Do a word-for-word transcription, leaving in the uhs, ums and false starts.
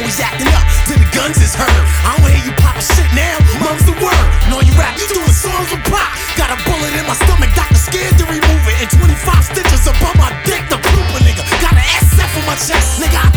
always acting up till the guns is heard. I don't hear you poppin' shit now, mom's the word. Know you rap, you doing songs with pop. Got a bullet in my stomach, doctor scared to remove it. And twenty-five stitches above my dick, the blooper nigga. Got an S F on my chest, nigga.